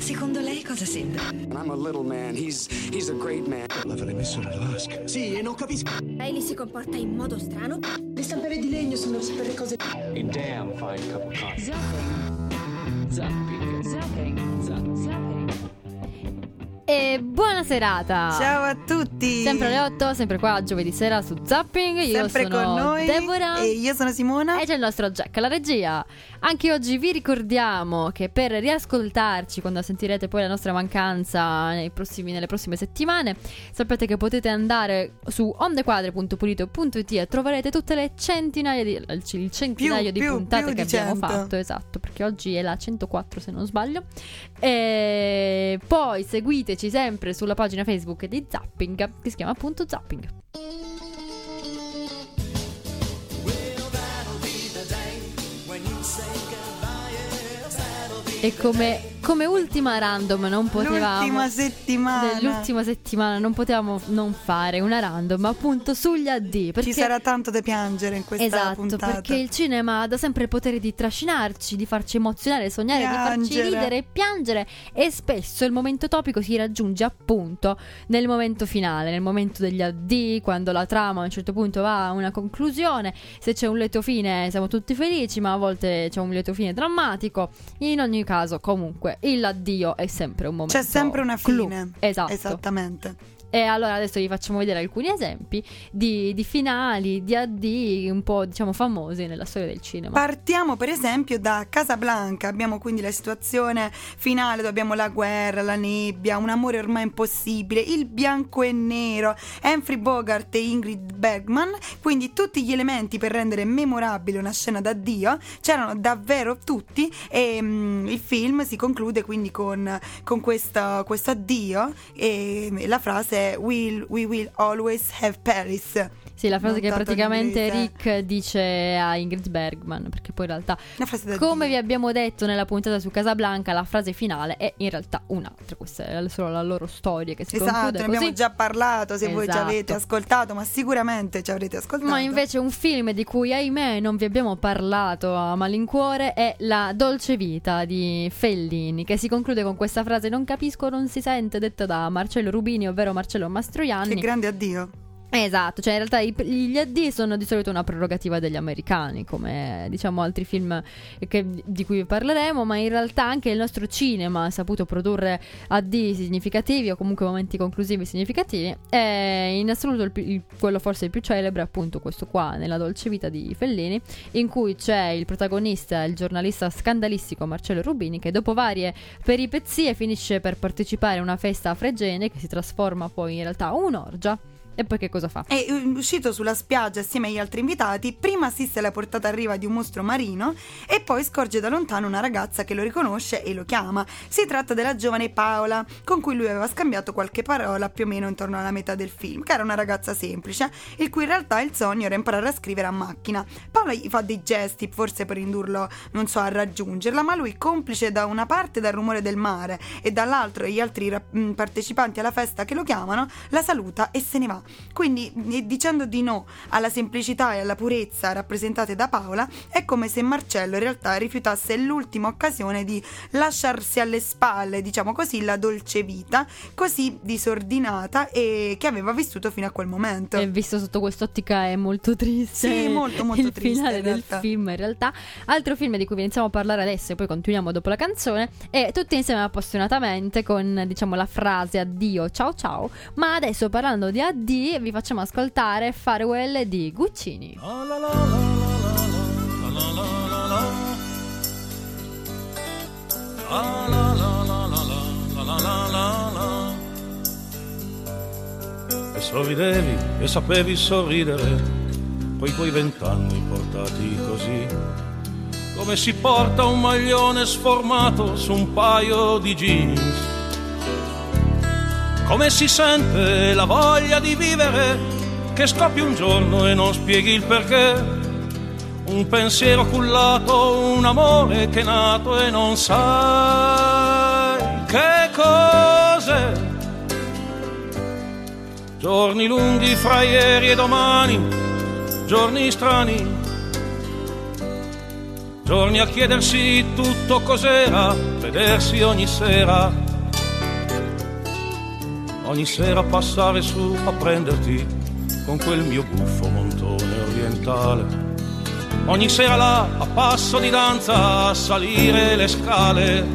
Secondo lei cosa sembra? I'm a little man, he's a great man. L'avrei messo nella vasca. Sì, e non capisco. Riley si comporta in modo strano. Le stampelle di legno sono per le cose. A damn fine cup of coffee. Zapping. E buona serata. Ciao a tutti. Sempre alle 8, sempre qua giovedì sera su Zapping. Io sempre sono con noi Deborah e io sono Simona. E c'è il nostro Jack alla regia. Anche oggi vi ricordiamo che per riascoltarci, quando sentirete poi la nostra mancanza nelle prossime settimane, sapete che potete andare su ondequadre.pulito.it e troverete tutte le centinaia di puntate che abbiamo fatto. Esatto, perché oggi è la 104 se non sbaglio. E poi seguiteci sempre sulla pagina Facebook di Zapping, che si chiama appunto Zapping. E come ultima random non potevamo L'ultima settimana non potevamo non fare una random appunto sugli AD, perché ci sarà tanto da piangere in questa puntata. Perché il cinema ha da sempre il potere di trascinarci, di farci emozionare, sognare, piangere, di farci ridere e piangere, e spesso il momento topico si raggiunge appunto nel momento finale, nel momento degli AD, quando la trama a un certo punto va a una conclusione. Se c'è un lieto fine siamo tutti felici, ma a volte c'è un lieto fine drammatico. In ogni caso, comunque, l'addio è sempre un momento. C'è sempre una fine. Esatto. Esattamente. E allora adesso vi facciamo vedere alcuni esempi di finali, di AD un po' diciamo famosi nella storia del cinema. Partiamo per esempio da Casablanca. Abbiamo quindi la situazione finale dove abbiamo la guerra, la nebbia, un amore ormai impossibile, il bianco e nero, Humphrey Bogart e Ingrid Bergman. Quindi tutti gli elementi per rendere memorabile una scena d'addio c'erano davvero tutti, e il film si conclude quindi con questo addio, e la frase we will always have Paris. Sì, la frase che praticamente inglese. Rick dice a Ingrid Bergman, perché poi in realtà, come vi abbiamo detto nella puntata su Casablanca, la frase finale è in realtà un'altra. Questa è solo la loro storia che si conclude ne così. abbiamo già parlato, se voi già Esatto. avete ascoltato, ma sicuramente ci avrete ascoltato. Ma invece un film di cui ahimè non vi abbiamo parlato a malincuore è La dolce vita di Fellini, che si conclude con questa frase "non capisco, non si sente", detta da Marcello Rubini, ovvero Marcello Mastroianni. Che grande addio. Esatto, cioè in realtà gli AD sono di solito una prerogativa degli americani, come diciamo altri film di cui parleremo, ma in realtà anche il nostro cinema ha saputo produrre AD significativi, o comunque momenti conclusivi significativi, e in assoluto quello forse il più celebre è appunto questo qua, nella dolce vita di Fellini, in cui c'è il protagonista, il giornalista scandalistico Marcello Rubini, che dopo varie peripezie finisce per partecipare a una festa a Fregene che si trasforma poi in realtà un'orgia. E poi che cosa fa? È uscito sulla spiaggia assieme agli altri invitati, prima assiste alla portata a riva di un mostro marino e poi scorge da lontano una ragazza che lo riconosce e lo chiama. Si tratta della giovane Paola, con cui lui aveva scambiato qualche parola più o meno intorno alla metà del film, che era una ragazza semplice, il cui in realtà il sogno era imparare a scrivere a macchina. Paola gli fa dei gesti, forse per indurlo, non so, a raggiungerla, ma lui, complice da una parte dal rumore del mare e dall'altro gli altri partecipanti alla festa che lo chiamano, la saluta e se ne va. Quindi, dicendo di no alla semplicità e alla purezza rappresentate da Paola, è come se Marcello in realtà rifiutasse l'ultima occasione di lasciarsi alle spalle, diciamo così, la dolce vita così disordinata e che aveva vissuto fino a quel momento. E visto sotto quest'ottica è molto triste. Sì, molto il triste finale del film in realtà. Altro film di cui iniziamo a parlare adesso e poi continuiamo dopo la canzone, e tutti insieme appassionatamente con diciamo la frase addio, ciao ciao. Ma adesso, parlando di addio, vi facciamo ascoltare Farewell di Guccini. E sorridevi e sapevi sorridere, quei tuoi 20 anni portati così, come si porta un maglione sformato su un paio di jeans. Come si sente la voglia di vivere, che scoppi un giorno e non spieghi il perché. Un pensiero cullato, un amore che è nato e non sai che cos'è. Giorni lunghi fra ieri e domani, giorni strani, giorni a chiedersi tutto cos'era, vedersi ogni sera passare su a prenderti con quel mio buffo montone orientale. Ogni sera là a passo di danza a salire le scale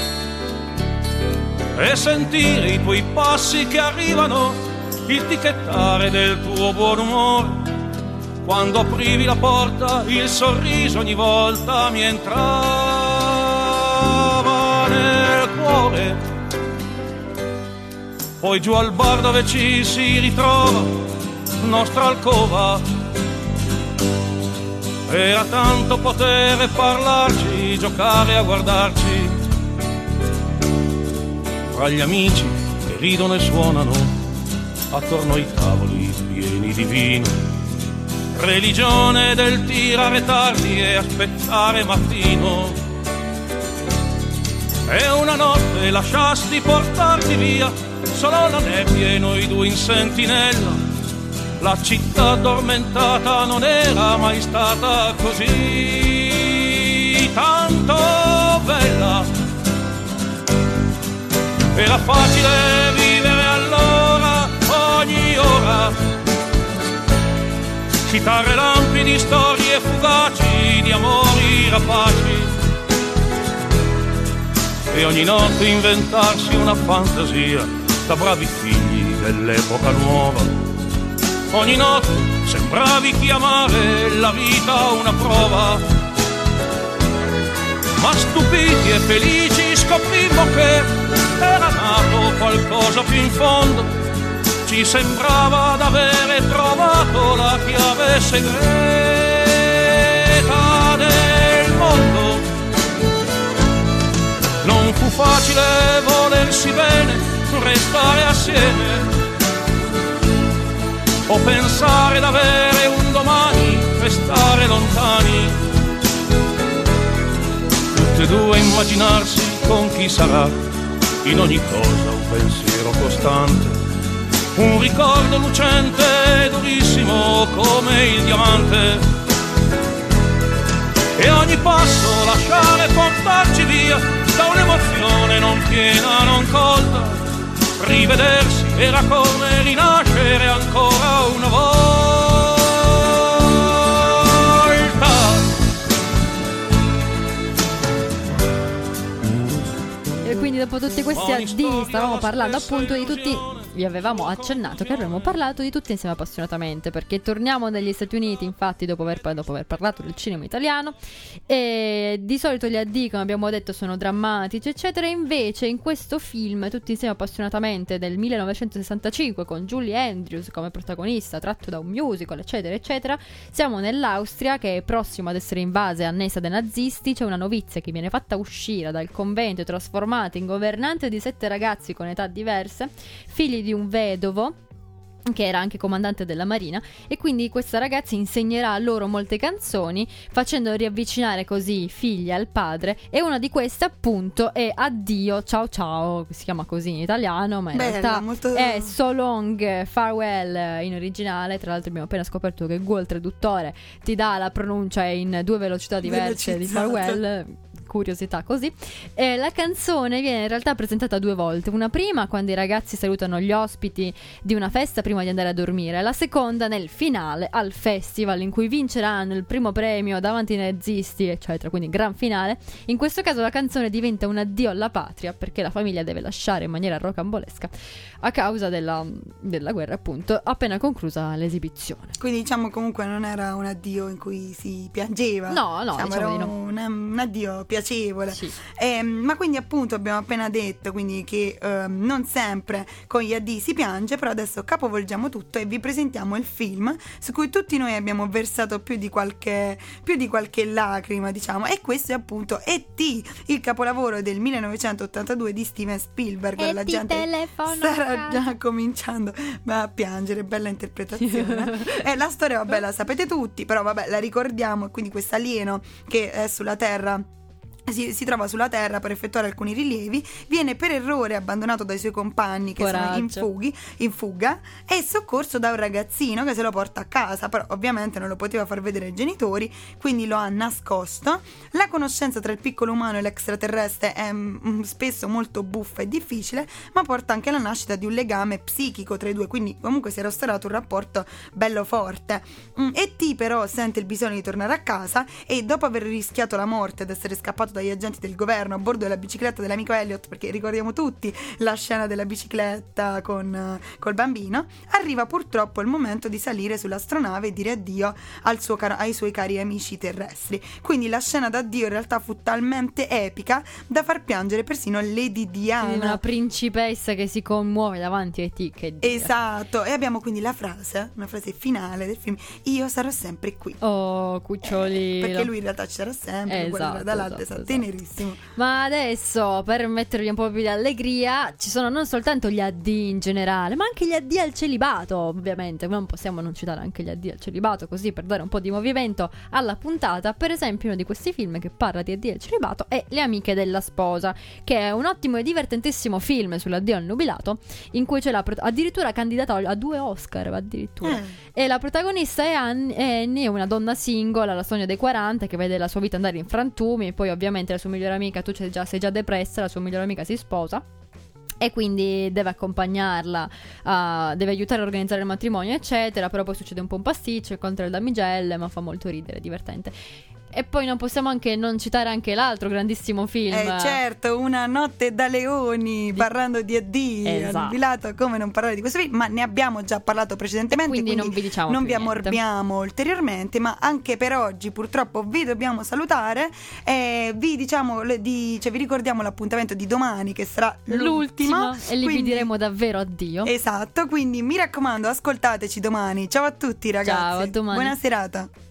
e sentire i tuoi passi che arrivano, il ticchettare del tuo buon umore. Quando aprivi la porta il sorriso ogni volta mi entrava nel cuore. Poi giù al bar dove ci si ritrova, nostra alcova, era tanto poter parlarci, giocare a guardarci, fra gli amici che ridono e suonano, attorno ai tavoli pieni di vino, religione del tirare tardi e aspettare mattino. E una notte lasciasti portarti via, solo la nebbia e noi due in sentinella. La città addormentata non era mai stata così tanto bella. Era facile vivere allora, ogni ora, citare lampi di storie fugaci, di amori rapaci, e ogni notte inventarsi una fantasia da bravi figli dell'epoca nuova. Ogni notte sembravi chiamare la vita una prova, ma stupiti e felici scoprimmo che era nato qualcosa più in fondo. Ci sembrava d'avere trovato la chiave segreta del mondo. Non fu facile volersi bene, restare assieme o pensare d'avere un domani e stare lontani. Tutte e due immaginarsi con chi sarà, in ogni cosa un pensiero costante, un ricordo lucente e durissimo come il diamante. E ogni passo lasciare portarci via da un'emozione non piena, non colta. Rivedersi era come rinascere ancora una volta. E quindi dopo tutti questi addii stavamo parlando appunto di tutti. Vi avevamo accennato che avremmo parlato di tutti insieme appassionatamente, perché torniamo negli Stati Uniti infatti dopo aver parlato del cinema italiano, e di solito gli addii, come abbiamo detto, sono drammatici eccetera. Invece in questo film tutti insieme appassionatamente del 1965 con Julie Andrews come protagonista, tratto da un musical eccetera eccetera, siamo nell'Austria che è prossima ad essere invasa e annessa dai nazisti. C'è una novizia che viene fatta uscire dal convento e trasformata in governante di 7 ragazzi con età diverse, figli di un vedovo che era anche comandante della marina, e quindi questa ragazza insegnerà loro molte canzoni facendo riavvicinare così i figli al padre, e una di queste appunto è Addio Ciao Ciao, si chiama così in italiano ma in realtà è So Long Farewell in originale. Tra l'altro abbiamo appena scoperto che Google Traduttore ti dà la pronuncia in 2 velocità diverse di Farewell, curiosità così. La canzone viene in realtà presentata 2 volte, una prima quando i ragazzi salutano gli ospiti di una festa prima di andare a dormire, la seconda nel finale al festival in cui vinceranno il primo premio davanti ai nazisti eccetera, quindi gran finale. In questo caso la canzone diventa un addio alla patria perché la famiglia deve lasciare in maniera rocambolesca a causa della guerra appunto appena conclusa l'esibizione. Quindi diciamo comunque non era un addio in cui si piangeva, no diciamo era di no. un addio piacevole, sì. Ma quindi appunto abbiamo appena detto quindi che non sempre con gli addii si piange, però adesso capovolgiamo tutto e vi presentiamo il film su cui tutti noi abbiamo versato più di qualche lacrima, diciamo, e questo è appunto E.T., il capolavoro del 1982 di Steven Spielberg. E.T. La gente starà già cominciando a piangere, bella interpretazione. La storia vabbè la sapete tutti, però vabbè la ricordiamo, quindi questo alieno che è sulla Terra si trova sulla terra per effettuare alcuni rilievi, viene per errore abbandonato dai suoi compagni che Coraggio. sono in fuga e soccorso da un ragazzino che se lo porta a casa, però ovviamente non lo poteva far vedere ai genitori, quindi lo ha nascosto. La conoscenza tra il piccolo umano e l'extraterrestre è spesso molto buffa e difficile, ma porta anche alla nascita di un legame psichico tra i due, quindi comunque si era instaurato un rapporto bello forte. E.T. però sente il bisogno di tornare a casa e dopo aver rischiato la morte ed essere scappato dagli agenti del governo a bordo della bicicletta dell'amico Elliot, perché ricordiamo tutti la scena della bicicletta col bambino, arriva purtroppo il momento di salire sull'astronave e dire addio ai suoi cari amici terrestri. Quindi la scena d'addio in realtà fu talmente epica da far piangere persino Lady Diana, Una principessa che si commuove davanti a E.T. che Dio. esatto, e abbiamo quindi una frase finale del film: io sarò sempre qui. Oh, cucciolino. Perché lui in realtà ci sarà sempre, quello dall'alto, esatto, tenerissimo. Ma adesso, per mettervi un po' più di allegria, ci sono non soltanto gli addii in generale, ma anche gli addii al celibato, ovviamente. Non possiamo non citare anche gli addii al celibato, così per dare un po' di movimento alla puntata. Per esempio, uno di questi film che parla di addii al celibato è Le amiche della sposa, che è un ottimo e divertentissimo film sull'addio al nubilato, in cui c'è addirittura candidata a 2 Oscar, addirittura. E la protagonista è Annie, una donna single alla sogno dei 40 che vede la sua vita andare in frantumi, e poi ovviamente la sua migliore amica, tu sei già depressa, la sua migliore amica si sposa e quindi deve accompagnarla, deve aiutare a organizzare il matrimonio eccetera, però poi succede un po' un pasticcio, incontra le damigelle, ma fa molto ridere, è divertente. E poi non possiamo anche non citare anche l'altro grandissimo film. Certo, Una notte da leoni, parlando di addii, Esatto. annubilato, come non parlare di questo film, ma ne abbiamo già parlato precedentemente, quindi non vi diciamo non più vi niente. ammorbiamo ulteriormente, ma anche per oggi purtroppo vi dobbiamo salutare e vi ricordiamo l'appuntamento di domani che sarà l'ultimo e lì vi diremo davvero addio. Esatto, quindi mi raccomando, ascoltateci domani. Ciao a tutti ragazzi. Ciao, a domani. Buona serata.